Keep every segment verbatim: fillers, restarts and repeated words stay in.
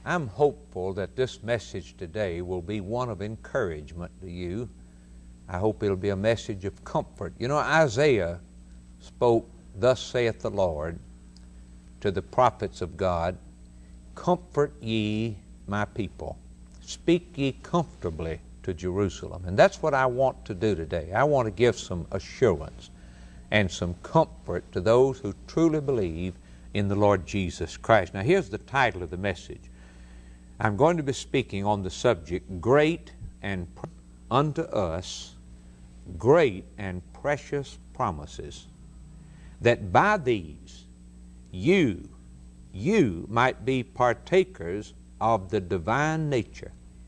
I'm hopeful that this message today will be one of encouragement to you. I hope it'll be a message of comfort. You know, Isaiah spoke, "Thus saith the Lord," to the prophets of God, "Comfort ye my people. Speak ye comfortably to Jerusalem." And that's what I want to do today. I want to give some assurance and some comfort to those who truly believe in the Lord Jesus Christ. Now here's the title of the message. I'm going to be speaking on the subject, Great and Pre- Unto Us Great and Precious Promises, that by these you, you might be partakers of the divine nature,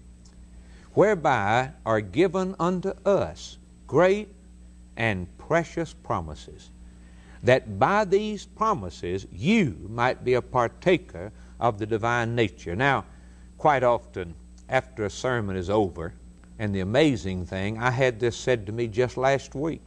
whereby are given unto us great and precious promises, that by these promises you might be a partaker of the divine nature. Now, quite often after a sermon is over, and the amazing thing, I had this said to me just last week.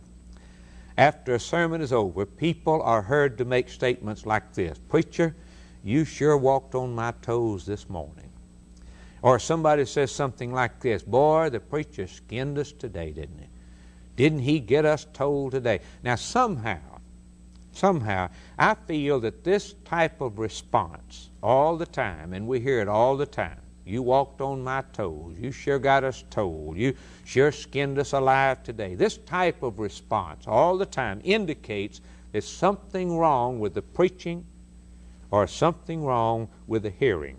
After a sermon is over, people are heard to make statements like this: "Preacher, you sure walked on my toes this morning." Or somebody says something like this: "Boy, the preacher skinned us today, didn't he? Didn't he get us told today?" Now somehow, somehow, I feel that this type of response all the time, and we hear it all the time, "You walked on my toes, you sure got us told, you sure skinned us alive today." This type of response all the time indicates there's something wrong with the preaching or something wrong with the hearing.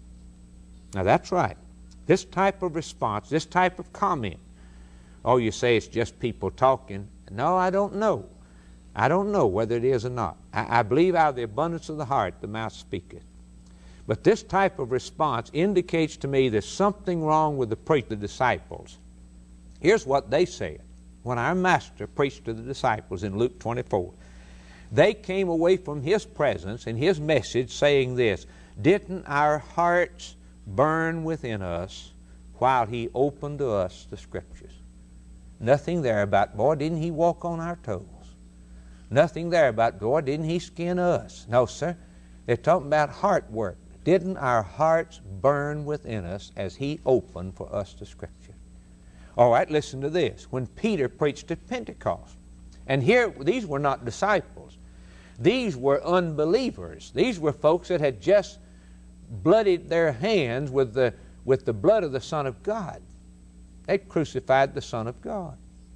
Now that's right. This type of response, this type of comment, oh, you say it's just people talking. No, I don't know. I don't know whether it is or not. I, I believe out of the abundance of the heart the mouth speaketh. But this type of response indicates to me there's something wrong with the preach, the disciples. Here's what they said when our Master preached to the disciples in Luke twenty-four. They came away from His presence and His message saying this: "Didn't our hearts burn within us while He opened to us the Scriptures?" Nothing there about, "Boy, didn't He walk on our toes?" Nothing there about, "Boy, didn't He skin us?" No, sir. They're talking about heart work. Didn't our hearts burn within us as He opened for us the Scripture? All right, listen to this. When Peter preached at Pentecost, and here, these were not disciples. These were unbelievers. These were folks that had just bloodied their hands with the, with the blood of the Son of God. They'd crucified the Son of God.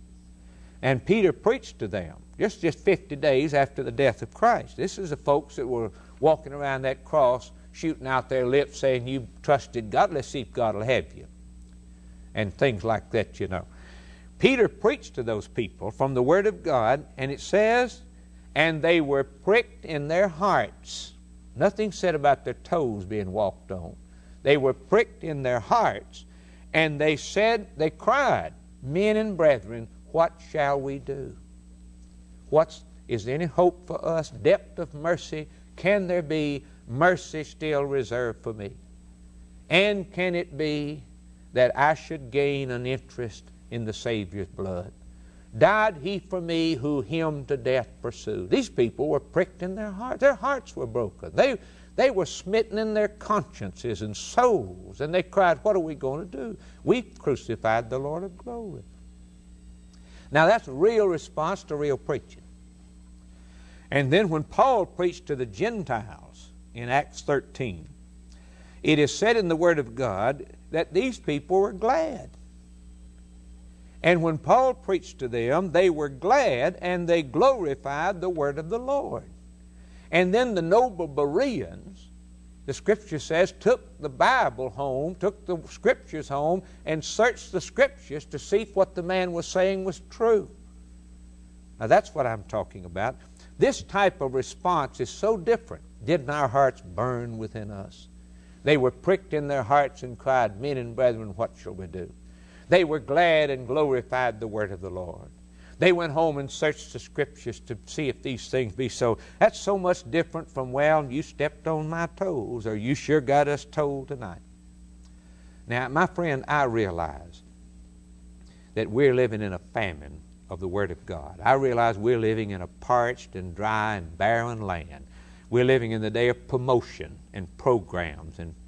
And Peter preached to them just, just fifty days after the death of Christ. This is the folks that were walking around that cross, shooting out their lips, saying, "You trusted God, let's see if God will have you." And things like that, you know. Peter preached to those people from the Word of God, and it says, "And they were pricked in their hearts." Nothing said about their toes being walked on. They were pricked in their hearts, and they said, they cried, "Men and brethren, what shall we do?" What's, is there any hope for us? Depth of mercy? Can there be mercy still reserved for me? And can it be that I should gain an interest in the Savior's blood? Died He for me who Him to death pursued. These people were pricked in their hearts. Their hearts were broken. They, they were smitten in their consciences and souls. And they cried, "What are we going to do? We've crucified the Lord of glory." Now that's a real response to real preaching. And then when Paul preached to the Gentiles in Acts thirteen, it is said in the Word of God that these people were glad. And when Paul preached to them, they were glad and they glorified the word of the Lord. And then the noble Bereans, the Scripture says, took the Bible home, took the Scriptures home, and searched the Scriptures to see if what the man was saying was true. Now that's what I'm talking about. This type of response is so different. Didn't our hearts burn within us? They were pricked in their hearts and cried, "Men and brethren, what shall we do?" They were glad and glorified the word of the Lord. They went home and searched the Scriptures to see if these things be so. That's so much different from, "Well, you stepped on my toes," or "You sure got us told tonight." Now, my friend, I realize that we're living in a famine of the Word of God. I realize we're living in a parched and dry and barren land. We're living in the day of promotion and programs and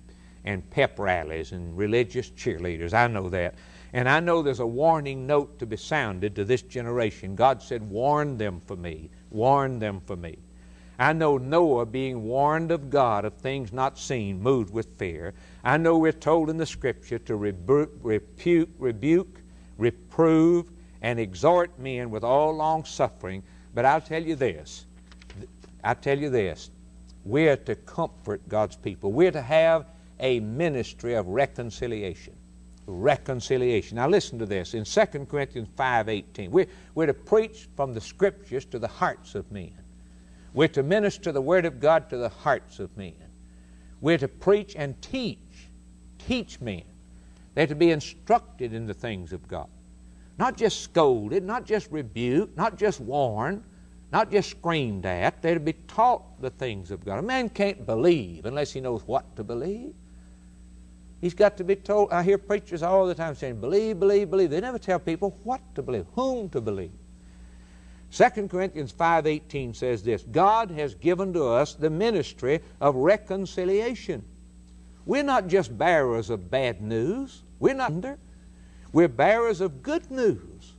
and pep rallies and religious cheerleaders. I know that. And I know there's a warning note to be sounded to this generation. God said, warn them for me. Warn them for me. I know Noah, being warned of God of things not seen, moved with fear. I know we're told in the Scripture to rebuke, rebuke, rebuke reprove, and exhort men with all long suffering. But I'll tell you this. I'll tell you this. We're to comfort God's people. We're to have a ministry of reconciliation. Reconciliation. Now listen to this. In Second Corinthians five eighteen, we're, we're to preach from the Scriptures to the hearts of men. We're to minister the Word of God to the hearts of men. We're to preach and teach. Teach men. They're to be instructed in the things of God. Not just scolded, not just rebuked, not just warned, not just screamed at. They're to be taught the things of God. A man can't believe unless he knows what to believe. He's got to be told. I hear preachers all the time saying, believe, believe, believe. They never tell people what to believe, whom to believe. Second Corinthians five eighteen says this, God has given to us the ministry of reconciliation. We're not just bearers of bad news. We're not under. We're bearers of good news.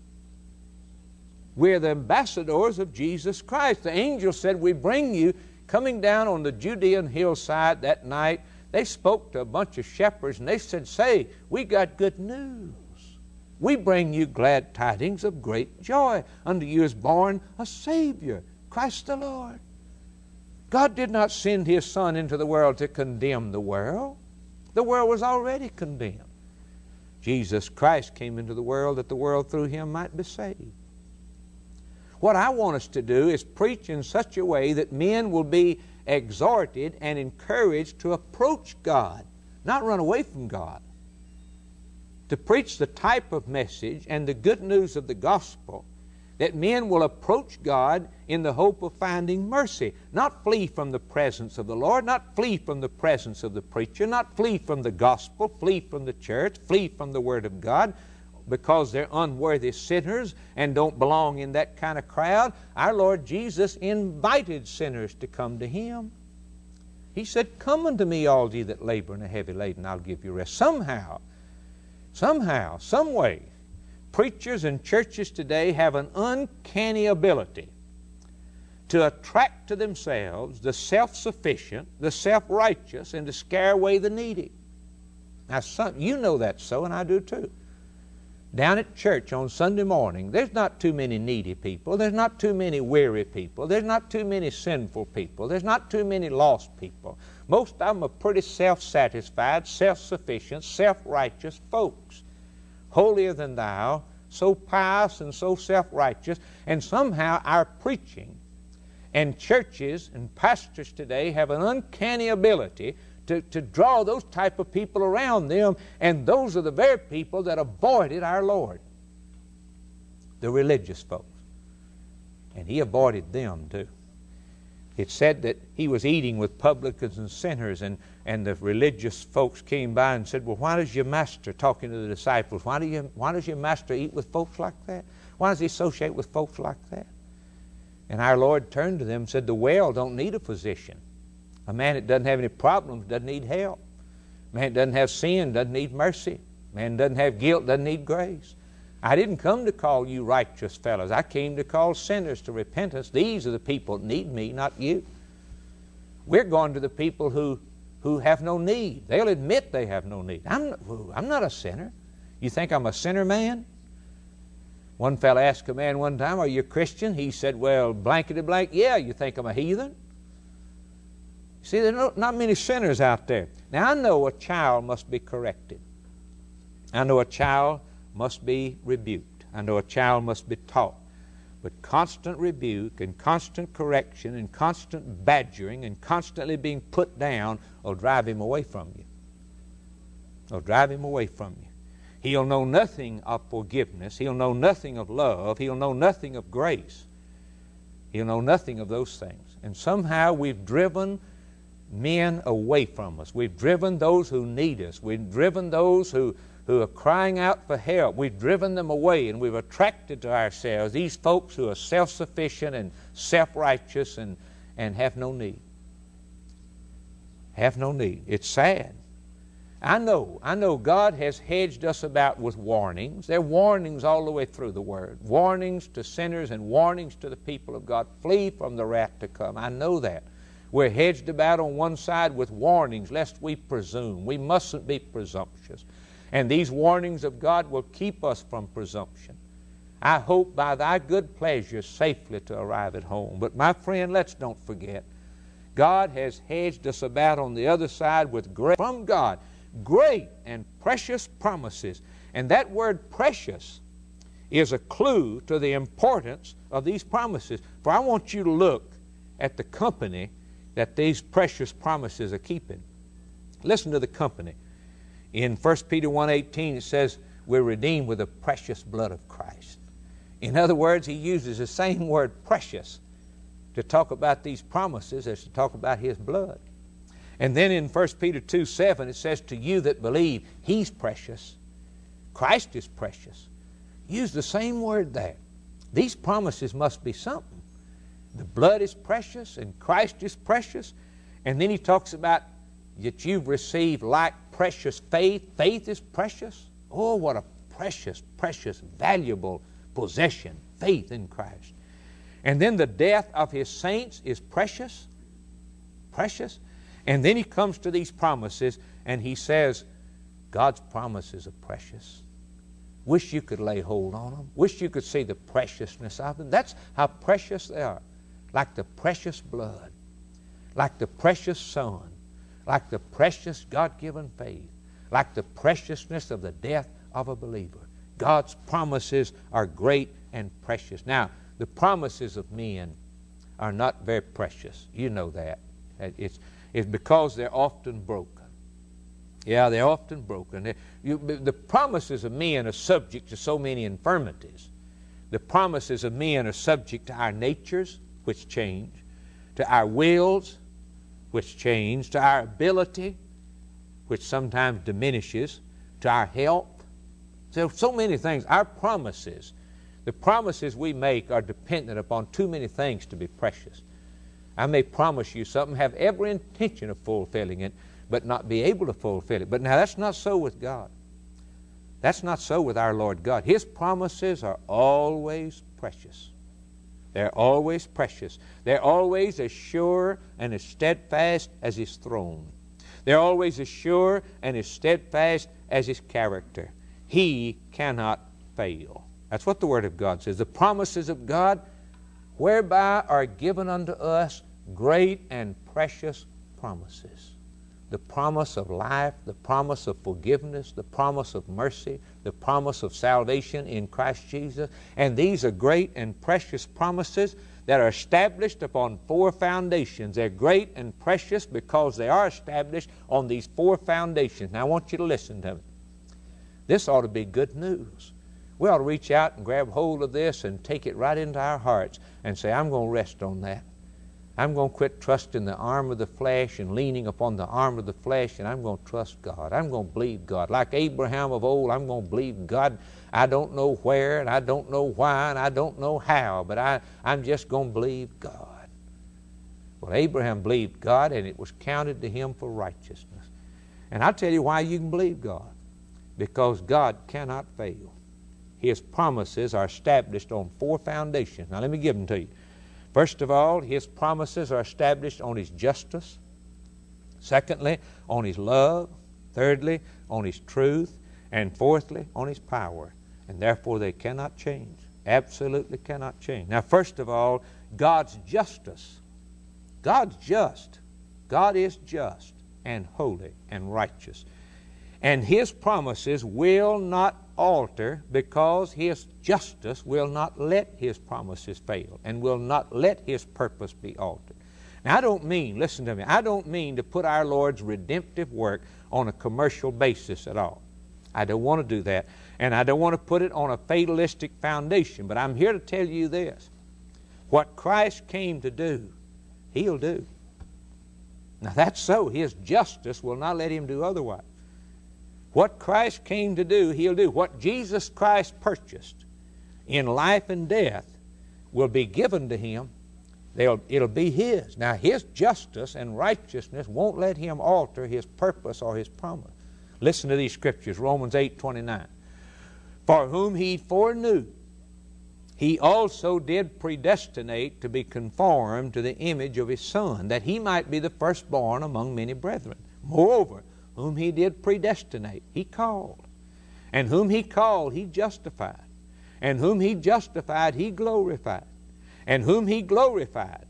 We're the ambassadors of Jesus Christ. The angel said, we bring you, coming down on the Judean hillside that night, they spoke to a bunch of shepherds and they said, say, we got good news. We bring you glad tidings of great joy. Unto you is born a Savior, Christ the Lord. God did not send His Son into the world to condemn the world. The world was already condemned. Jesus Christ came into the world that the world through Him might be saved. What I want us to do is preach in such a way that men will be exhorted and encouraged to approach God, not run away from God. To preach the type of message and the good news of the gospel that men will approach God in the hope of finding mercy, not flee from the presence of the Lord, not flee from the presence of the preacher, not flee from the gospel, flee from the church, flee from the Word of God because they're unworthy sinners and don't belong in that kind of crowd. Our Lord Jesus invited sinners to come to Him. He said, come unto me, all ye that labor and are heavy laden, I'll give you rest. Somehow, somehow, some way, preachers and churches today have an uncanny ability to attract to themselves the self-sufficient, the self-righteous, and to scare away the needy. Now, some, you know that's so, and I do too. Down at church on Sunday morning, there's not too many needy people. There's not too many weary people. There's not too many sinful people. There's not too many lost people. Most of them are pretty self-satisfied, self-sufficient, self-righteous folks. Holier than thou, so pious and so self-righteous, and somehow our preaching and churches and pastors today have an uncanny ability to, to draw those type of people around them, and those are the very people that avoided our Lord, the religious folks. And He avoided them too. It said that He was eating with publicans and sinners, and, and the religious folks came by and said, well, why does your master, talking to the disciples, why, do you, why does your master eat with folks like that? Why does He associate with folks like that? And our Lord turned to them and said, the well don't need a physician. A man that doesn't have any problems doesn't need help. A man that doesn't have sin doesn't need mercy. A man that doesn't have guilt doesn't need grace. I didn't come to call you righteous fellows. I came to call sinners to repentance. These are the people that need me, not you. We're going to the people who, who have no need. They'll admit they have no need. I'm, I'm not a sinner. You think I'm a sinner man? One fellow asked a man one time, are you a Christian? He said, well, blankety blank, yeah. You think I'm a heathen? See, there are not many sinners out there. Now, I know a child must be corrected. I know a child must be rebuked. I know a child must be taught. But constant rebuke and constant correction and constant badgering and constantly being put down will drive him away from you. Will drive him away from you. He'll know nothing of forgiveness. He'll know nothing of love. He'll know nothing of grace. He'll know nothing of those things. And somehow we've driven men away from us. We've driven those who need us. We've driven those who who are crying out for help. We've driven them away, and we've attracted to ourselves these folks who are self-sufficient and self-righteous and, and have no need. Have no need. It's sad. I know, I know God has hedged us about with warnings. There are warnings all the way through the Word. Warnings to sinners and warnings to the people of God. Flee from the wrath to come. I know that. We're hedged about on one side with warnings lest we presume. We mustn't be presumptuous. And these warnings of God will keep us from presumption. I hope by thy good pleasure safely to arrive at home. But my friend, let's don't forget, God has hedged us about on the other side with great, from God, great and precious promises. And that word precious is a clue to the importance of these promises. For I want you to look at the company that these precious promises are keeping. Listen to the company. In First Peter one eighteen it says, we're redeemed with the precious blood of Christ. In other words, he uses the same word precious to talk about these promises as to talk about his blood. And then in First Peter two seven it says, to you that believe, he's precious. Christ is precious. Use the same word there. These promises must be something. The blood is precious and Christ is precious. And then he talks about that you've received like precious faith. Faith is precious. Oh, what a precious, precious, valuable possession, faith in Christ. And then the death of his saints is precious, precious. And then he comes to these promises and he says, God's promises are precious. Wish you could lay hold on them. Wish you could see the preciousness of them. That's how precious they are. Like the precious blood, like the precious Son, like the precious God-given faith, like the preciousness of the death of a believer. God's promises are great and precious. Now, the promises of men are not very precious. You know that. It's, it's because they're often broken. Yeah, they're often broken. They, you, the promises of men are subject to so many infirmities. The promises of men are subject to our natures, which change, to our wills, which change, to our ability, which sometimes diminishes, to our health. So, so many things. Our promises, the promises we make are dependent upon too many things to be precious. I may promise you something, have every intention of fulfilling it, but not be able to fulfill it. But now that's not so with God. That's not so with our Lord God. His promises are always precious. They're always precious. They're always as sure and as steadfast as his throne. They're always as sure and as steadfast as his character. He cannot fail. That's what the Word of God says. The promises of God, whereby are given unto us great and precious promises. The promise of life, the promise of forgiveness, the promise of mercy, the promise of salvation in Christ Jesus. And these are great and precious promises that are established upon four foundations. They're great and precious because they are established on these four foundations. Now I want you to listen to me. This ought to be good news. We ought to reach out and grab hold of this and take it right into our hearts and say, I'm going to rest on that. I'm going to quit trusting the arm of the flesh and leaning upon the arm of the flesh, and I'm going to trust God. I'm going to believe God. Like Abraham of old, I'm going to believe God. I don't know where, and I don't know why, and I don't know how, but I, I'm just going to believe God. Well, Abraham believed God, and it was counted to him for righteousness. And I'll tell you why you can believe God. Because God cannot fail. His promises are established on four foundations. Now let me give them to you. First of all, his promises are established on his justice. Secondly, on his love. Thirdly, on his truth. And fourthly, on his power. And therefore they cannot change. Absolutely cannot change. Now first of all, God's justice. God's just. God is just and holy and righteous. And his promises will not alter because his justice will not let his promises fail and will not let his purpose be altered. Now I don't mean, listen to me, I don't mean to put our Lord's redemptive work on a commercial basis at all. I don't want to do that. And I don't want to put it on a fatalistic foundation. But I'm here to tell you this. What Christ came to do, he'll do. Now that's so. His justice will not let him do otherwise. What Christ came to do, he'll do. What Jesus Christ purchased in life and death will be given to him. They'll, it'll be his. Now, his justice and righteousness won't let him alter his purpose or his promise. Listen to these scriptures, Romans eight twenty-nine. For whom he foreknew, he also did predestinate to be conformed to the image of his Son, that he might be the firstborn among many brethren. Moreover, whom he did predestinate, he called. And whom he called, he justified. And whom he justified, he glorified. And whom he glorified,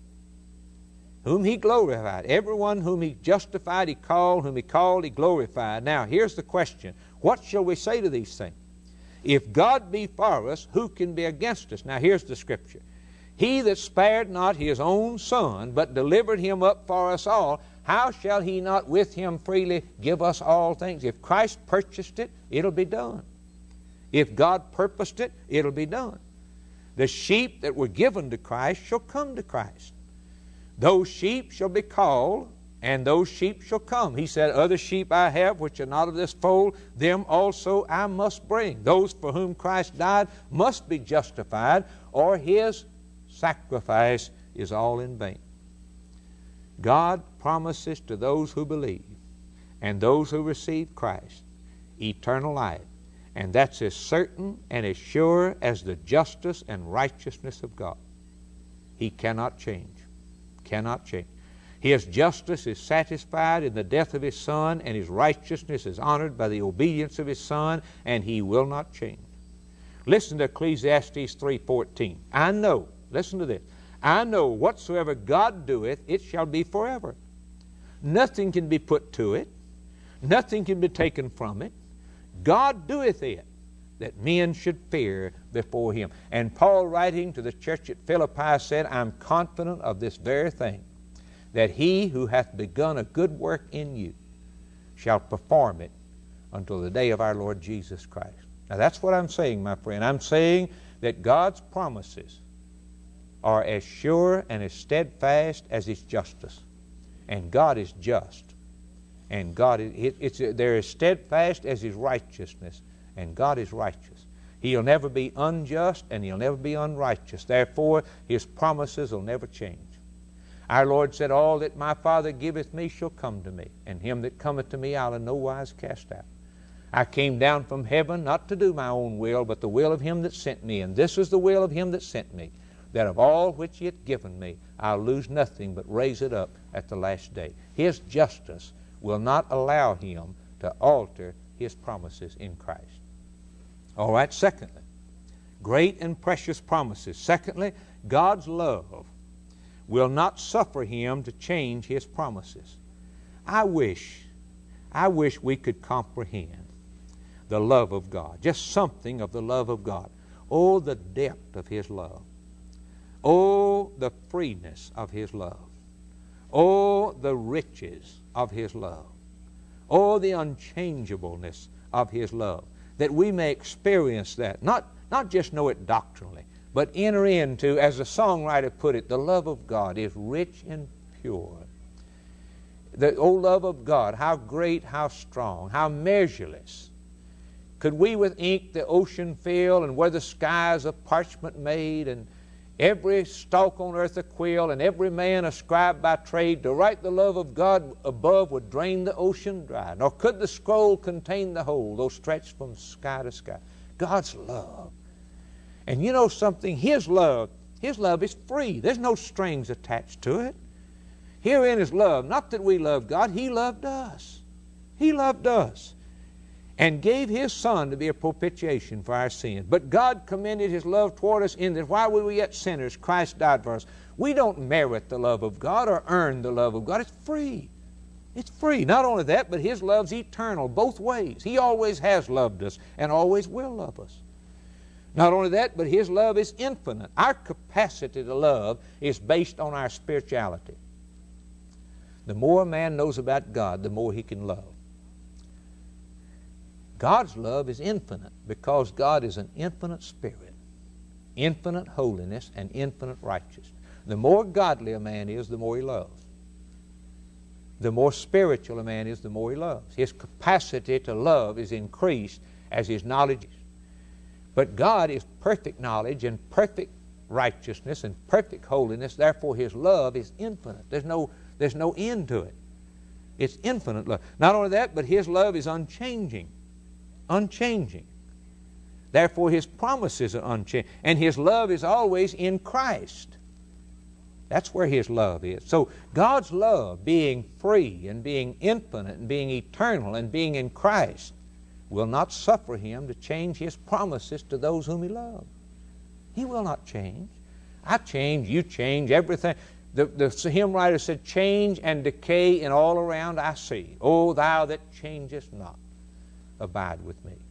whom he glorified. Everyone whom he justified, he called. Whom he called, he glorified. Now, here's the question. What shall we say to these things? If God be for us, who can be against us? Now, here's the scripture. He that spared not his own Son, but delivered him up for us all, how shall he not with him freely give us all things? If Christ purchased it, it'll be done. If God purposed it, it'll be done. The sheep that were given to Christ shall come to Christ. Those sheep shall be called, and those sheep shall come. He said, other sheep I have which are not of this fold, them also I must bring. Those for whom Christ died must be justified, or his sacrifice is all in vain. God promises to those who believe and those who receive Christ eternal life. And that's as certain and as sure as the justice and righteousness of God. He cannot change. Cannot change. His justice is satisfied in the death of His Son, and His righteousness is honored by the obedience of His Son, and He will not change. Listen to Ecclesiastes three fourteen. I know, listen to this, I know whatsoever God doeth, it shall be forever. Nothing can be put to it. Nothing can be taken from it. God doeth it, that men should fear before Him. And Paul, writing to the church at Philippi, said, I'm confident of this very thing, that He who hath begun a good work in you shall perform it until the day of our Lord Jesus Christ. Now that's what I'm saying, my friend. I'm saying that God's promises are as sure and as steadfast as His justice. And God is just. And God is, it, it's, they're as steadfast as His righteousness. And God is righteous. He'll never be unjust, and He'll never be unrighteous. Therefore, His promises will never change. Our Lord said, all that my Father giveth me shall come to me, and him that cometh to me I'll in no wise cast out. I came down from heaven not to do my own will, but the will of Him that sent me. And this is the will of Him that sent me, that of all which He hath given me, I'll lose nothing, but raise it up at the last day. His justice will not allow Him to alter His promises in Christ. All right, secondly, great and precious promises. Secondly, God's love will not suffer Him to change His promises. I wish, I wish we could comprehend the love of God, just something of the love of God. Oh, the depth of His love. Oh, the freeness of His love. Oh, the riches of His love. Oh, the unchangeableness of His love. That we may experience that, not, not just know it doctrinally, but enter into, as the songwriter put it, the love of God is rich and pure. The oh love of God, how great, how strong, how measureless. Could we with ink the ocean fill, and were the skies of parchment made, and every stalk on earth a quill, and every man a scribe by trade, to write the love of God above would drain the ocean dry. Nor could the scroll contain the whole, though stretched from sky to sky. God's love. And you know something? His love, His love is free. There's no strings attached to it. Herein is love. Not that we love God. He loved us. He loved us and gave His Son to be a propitiation for our sins. But God commended His love toward us in that while we were yet sinners, Christ died for us. We don't merit the love of God or earn the love of God. It's free. It's free. Not only that, but His love's eternal, both ways. He always has loved us and always will love us. Not only that, but His love is infinite. Our capacity to love is based on our spirituality. The more a man knows about God, the more he can love. God's love is infinite because God is an infinite spirit, infinite holiness, and infinite righteousness. The more godly a man is, the more he loves. The more spiritual a man is, the more he loves. His capacity to love is increased as his knowledge is. But God is perfect knowledge and perfect righteousness and perfect holiness. Therefore, His love is infinite. There's no, there's no end to it. It's infinite love. Not only that, but His love is unchanging. Unchanging. Therefore, His promises are unchanging. And His love is always in Christ. That's where His love is. So God's love, being free and being infinite and being eternal and being in Christ, will not suffer Him to change His promises to those whom He loves. He will not change. I change, you change, everything. The, the hymn writer said, change and decay in all around I see. O Thou that changest not, abide with me.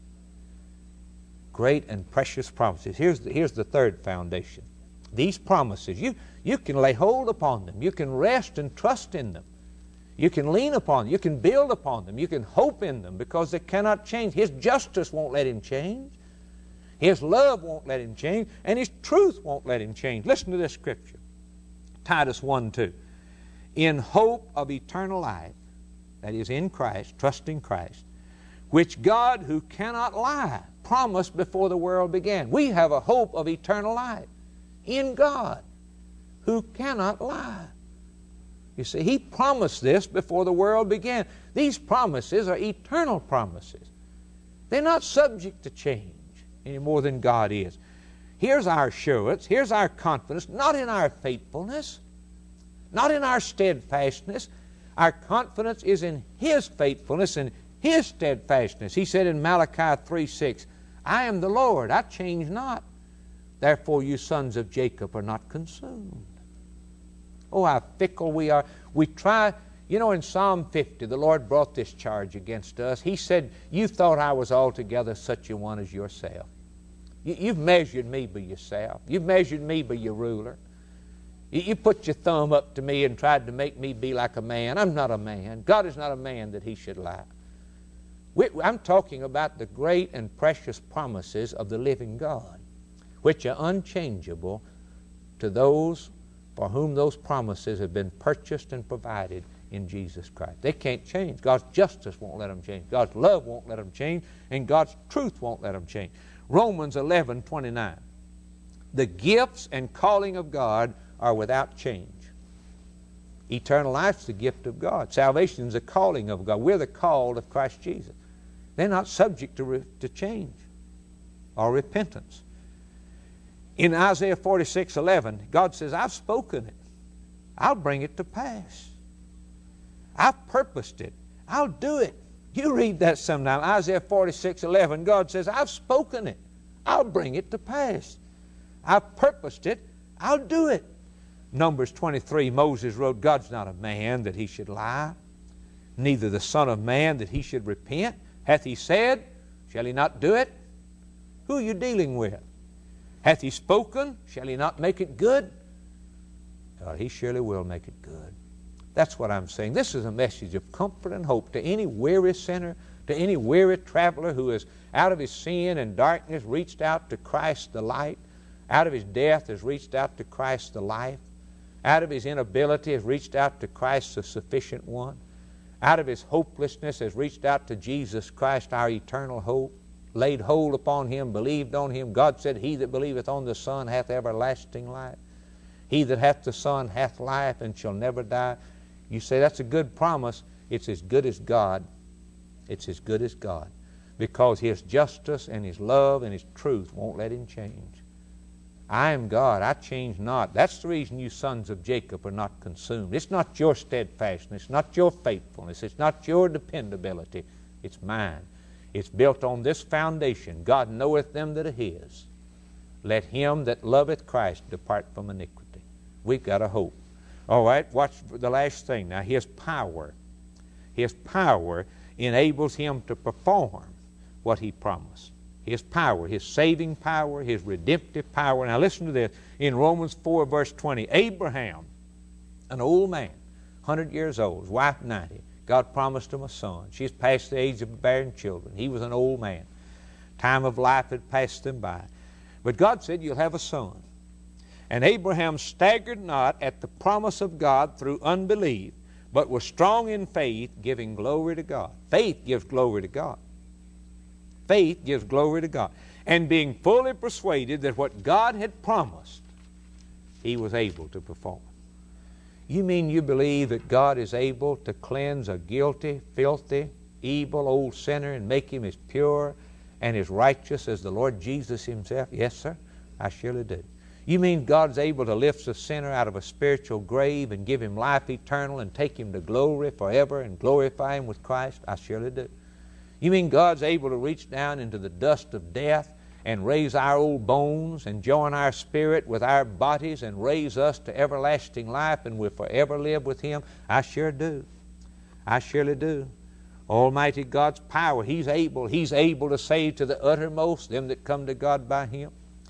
Great and precious promises. Here's the, here's the third foundation. These promises, you, you can lay hold upon them. You can rest and trust in them. You can lean upon them. You can build upon them. You can hope in them because they cannot change. His justice won't let Him change. His love won't let Him change. And His truth won't let Him change. Listen to this scripture. Titus one two. In hope of eternal life, that is in Christ, trusting Christ, which God who cannot lie promised before the world began. We have a hope of eternal life in God who cannot lie. You see, He promised this before the world began. These promises are eternal promises. They're not subject to change any more than God is. Here's our assurance, here's our confidence, not in our faithfulness, not in our steadfastness. Our confidence is in His faithfulness and His steadfastness. He said in Malachi three six, I am the Lord, I change not. Therefore you sons of Jacob are not consumed. Oh, how fickle we are. We try, you know, in Psalm fifty, the Lord brought this charge against us. He said, you thought I was altogether such a one as yourself. You, you've measured me by yourself. You've measured me by your ruler. You, you put your thumb up to me and tried to make me be like a man. I'm not a man. God is not a man that He should lie. We, I'm talking about the great and precious promises of the living God, which are unchangeable to those for whom those promises have been purchased and provided in Jesus Christ. They can't change. God's justice won't let them change. God's love won't let them change. And God's truth won't let them change. Romans eleven twenty-nine. The gifts and calling of God are without change. Eternal life is the gift of God. Salvation is the calling of God. We're the called of Christ Jesus. They're not subject to, re- to change or repentance. In Isaiah forty-six eleven, God says, I've spoken it. I'll bring it to pass. I've purposed it. I'll do it. You read that sometime. Isaiah forty-six eleven, God says, I've spoken it. I'll bring it to pass. I've purposed it. I'll do it. Numbers twenty-three, Moses wrote, God's not a man that He should lie, neither the Son of Man that He should repent. Hath He said, shall He not do it? Who are you dealing with? Hath He spoken, shall He not make it good? God, He surely will make it good. That's what I'm saying. This is a message of comfort and hope to any weary sinner, to any weary traveler who is out of his sin and darkness reached out to Christ the light, out of his death has reached out to Christ the life, out of his inability has reached out to Christ the sufficient one, out of his hopelessness has reached out to Jesus Christ, our eternal hope, laid hold upon Him, believed on Him. God said, He that believeth on the Son hath everlasting life. He that hath the Son hath life and shall never die. You say that's a good promise. It's as good as God. It's as good as God. Because His justice and His love and His truth won't let Him change. I am God. I change not. That's the reason you sons of Jacob are not consumed. It's not your steadfastness. It's not your faithfulness. It's not your dependability. It's mine. It's built on this foundation. God knoweth them that are His. Let him that loveth Christ depart from iniquity. We've got a hope. All right, watch the last thing. Now, His power. His power enables Him to perform what He promised. His power, His saving power, His redemptive power. Now, listen to this. In Romans four, verse twenty, Abraham, an old man, one hundred years old, his wife ninety, God promised him a son. She's past the age of bearing children. He was an old man. Time of life had passed them by. But God said, you'll have a son. And Abraham staggered not at the promise of God through unbelief, but was strong in faith, giving glory to God. Faith gives glory to God. Faith gives glory to God. And being fully persuaded that what God had promised, He was able to perform. You mean you believe that God is able to cleanse a guilty, filthy, evil old sinner and make him as pure and as righteous as the Lord Jesus himself? Yes, sir, I surely do. You mean God's able to lift a sinner out of a spiritual grave and give him life eternal and take him to glory forever and glorify him with Christ? I surely do. You mean God's able to reach down into the dust of death and raise our old bones and join our spirit with our bodies and raise us to everlasting life and we'll forever live with him? I sure do. I surely do. Almighty God's power, he's able. He's able to save to the uttermost them that come to God by him.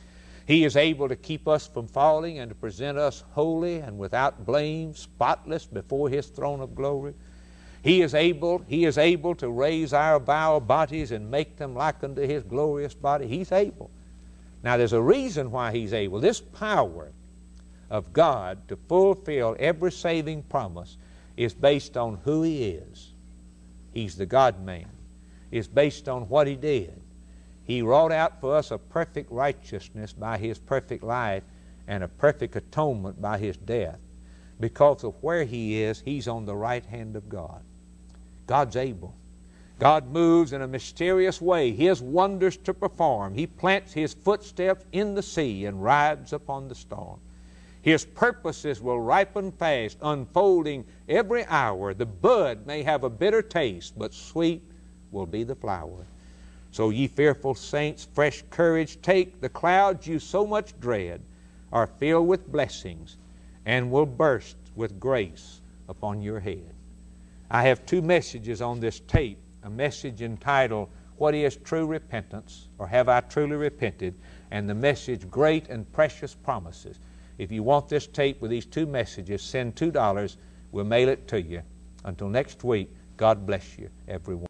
He is able to keep us from falling and to present us holy and without blame, spotless before his throne of glory. He is able, he is able to raise our vile bodies and make them like unto his glorious body. He's able. Now there's a reason why he's able. This power of God to fulfill every saving promise is based on who he is. He's the God-man. It's based on what he did. He wrought out for us a perfect righteousness by his perfect life and a perfect atonement by his death. Because of where he is, he's on the right hand of God. God's able. God moves in a mysterious way, his wonders to perform. He plants his footsteps in the sea and rides upon the storm. His purposes will ripen fast, unfolding every hour. The bud may have a bitter taste, but sweet will be the flower. So ye fearful saints, fresh courage take. The clouds you so much dread are filled with blessings and will burst with grace upon your head. I have two messages on this tape. A message entitled, What is True Repentance? Or Have I Truly Repented? And the message, Great and Precious Promises. If you want this tape with these two messages, send two dollars. We'll mail it to you. Until next week, God bless you, everyone.